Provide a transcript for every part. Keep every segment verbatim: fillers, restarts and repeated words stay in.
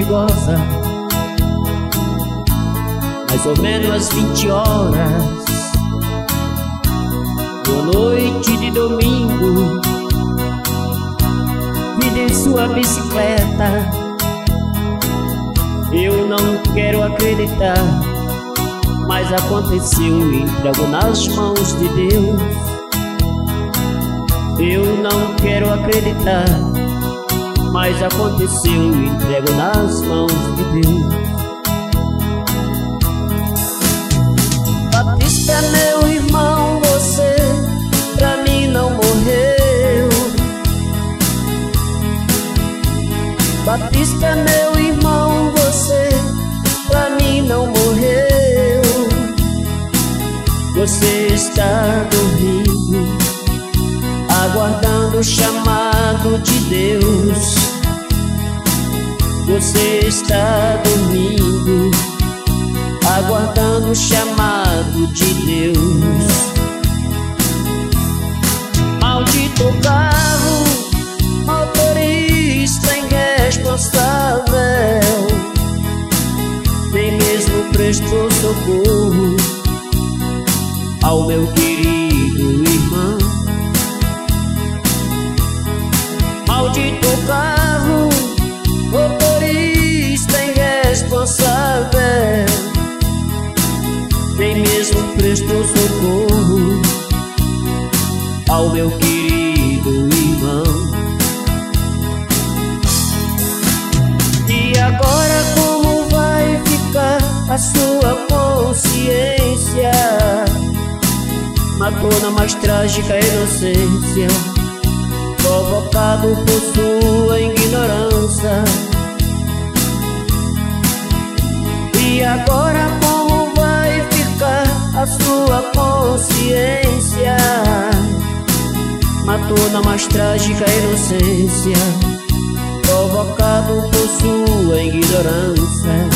perigosa. Mais ou menos às vinte horas, boa noite de domingo, vi de sua bicicleta. Eu não quero acreditar, mas aconteceu, entrego nas mãos de Deus. Eu não quero acreditar, mas aconteceu, entrego nas mãos de Deus. Batista, meu irmão, você pra mim não morreu. Batista, meu irmão, você pra mim não morreu. Você está dormindo, aguardando o chamado de Deus. Você está dormindo, aguardando o chamado de Deus. Maldito carro, motorista irresponsável, nem mesmo prestou socorro ao meu querido irmão. Maldito carro, motorista irresponsável, nem mesmo prestou socorro ao meu querido irmão. E agora como vai ficar a sua consciência? Matou na mais trágica inocência, provocado por sua ignorância. E agora como vai ficar a sua consciência? Matou na mais trágica inocência, provocado por sua ignorância.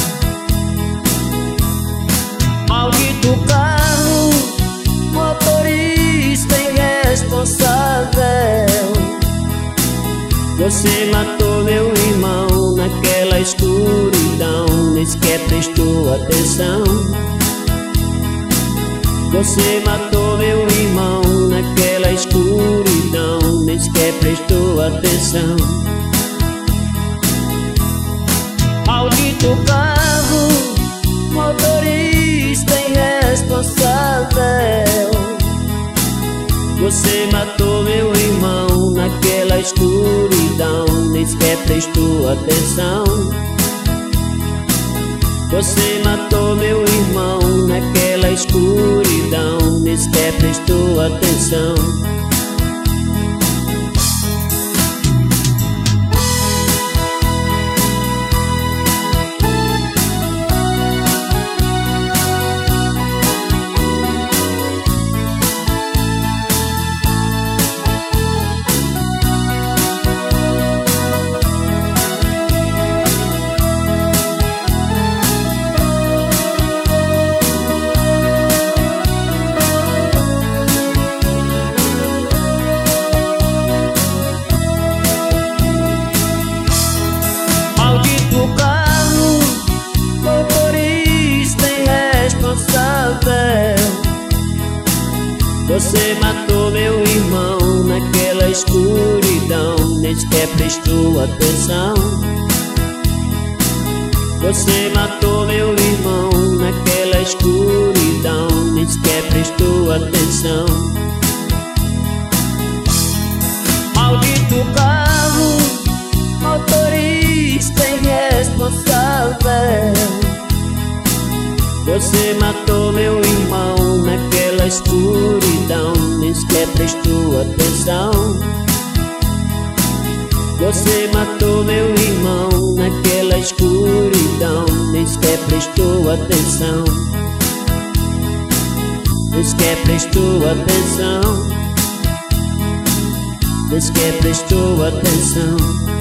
Maldito carro, motorista irresponsável, você matou meu irmão naquela escuridão, nem sequer prestou atenção. Você matou meu irmão naquela escuridão, nem sequer prestou atenção. Maldito carro, motorista irresponsável, você matou meu irmão naquela escuridão, nem sequer prestou atenção. Você matou meu irmão naquela escuridão, nem sequer prestou atenção. Você matou meu irmão naquela escuridão, nem sequer prestou atenção. Você matou meu irmão naquela escuridão, nem sequer prestou atenção. Maldito carro, motorista irresponsável, você matou meu irmão naquela escuridão, nem sequer prestou atenção. Você matou meu irmão naquela escuridão, nem sequer prestou atenção. Nem sequer prestou atenção. Nem sequer prestou atenção.